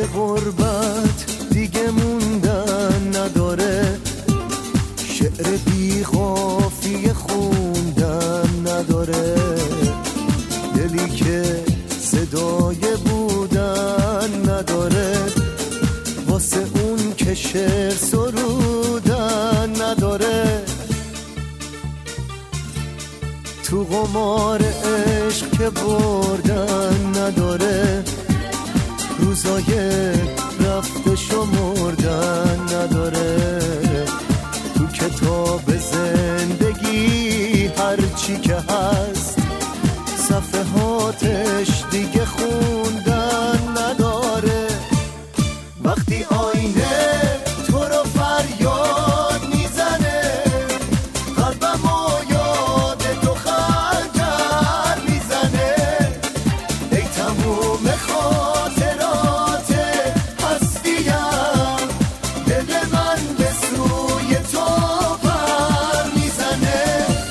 غربت دیگه موندن نداره، شعر بی قافیه خوندن نداره، دلی که صدای بودن نداره، واسه اون که شعر سرودن نداره. تو قمار عشق که بردن نداره، روزای رفته شمردن نداره، تو کتاب زندگی هرچی که هست صفحاتش دیگه خوندن نداره. وقتی آینه تو رو فریاد میزنه، قلبمو یاد تو خنجر میزنه، ای تموم خاطرات هستیم، دل من به سوی تو پر میزنه.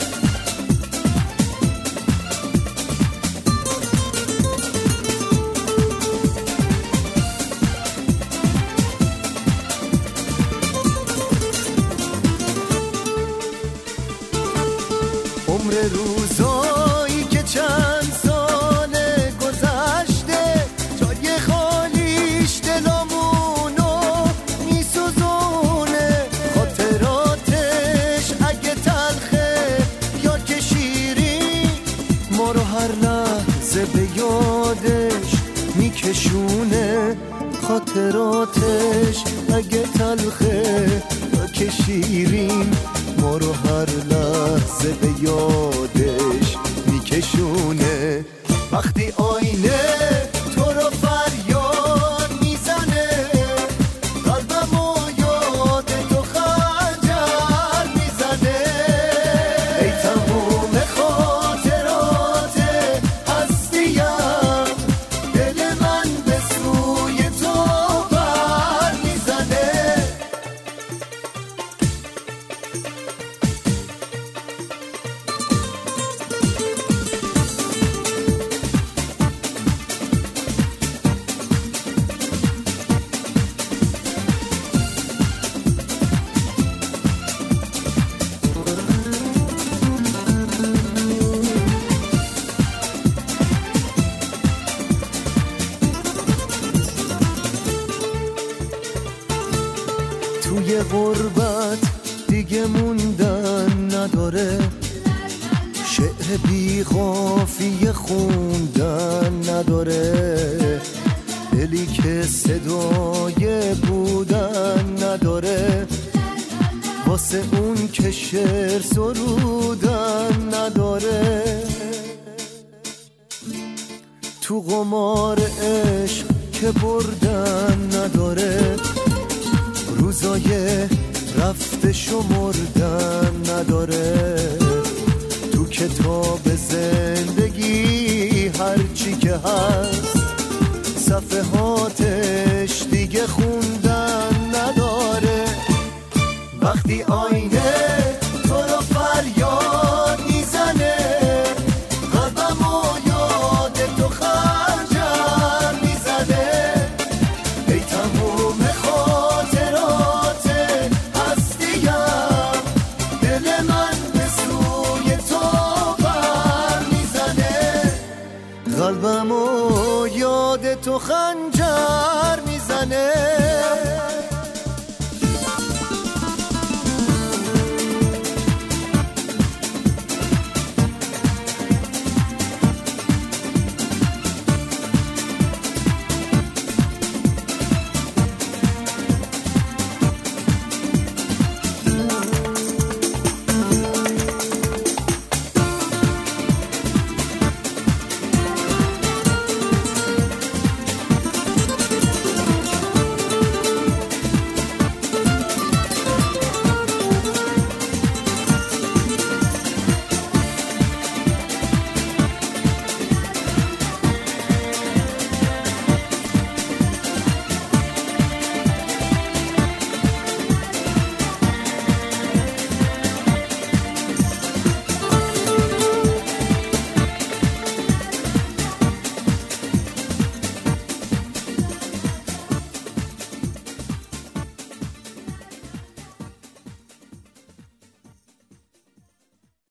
عمر روزایی که چند سال گذشته، جای خالیش دلامونو میسوزونه، خاطراتش اگه تلخه یا که شیرین، ما رو هر لحظه به یادش میکشونه، خاطراتش اگه تلخه یا که شیرین، ما رو هر لحظه به یادش میکشونه. وقتی آینه تو رو فریاد میزنه، قلبمو یاد تو خنجر میزنه، ای تموم خاطرات هستیم، دل من به سوی تو پر میزنه. توی غربت دیگه موندن نداره، شعر بی قافیه خوندن نداره، دلی که صدای بودن نداره، واسه اون که شعر سرودن نداره. تو قمار عشق که بردن نداره، روزای رفته شمردن نداره، تو کتاب زندگی هرچی که هست صفحاتش دیگه خوندن نداره. وقتی آینه تو رو فریاد میزنه، قلبمو یاد تو خنجر میزنه، ای تموم خاطرات هستیم، دل من به سوی تو پر میزنه، قلبمو یاد تو خنجر میزنه.